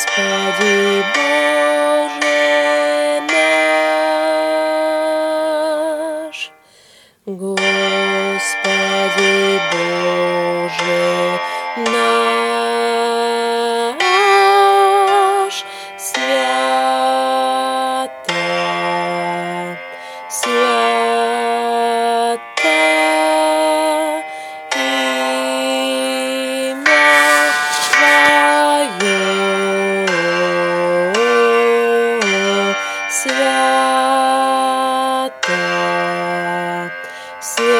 Господи Боже наш, Господи Боже наш, свято, свято имя Твое, свято, свято.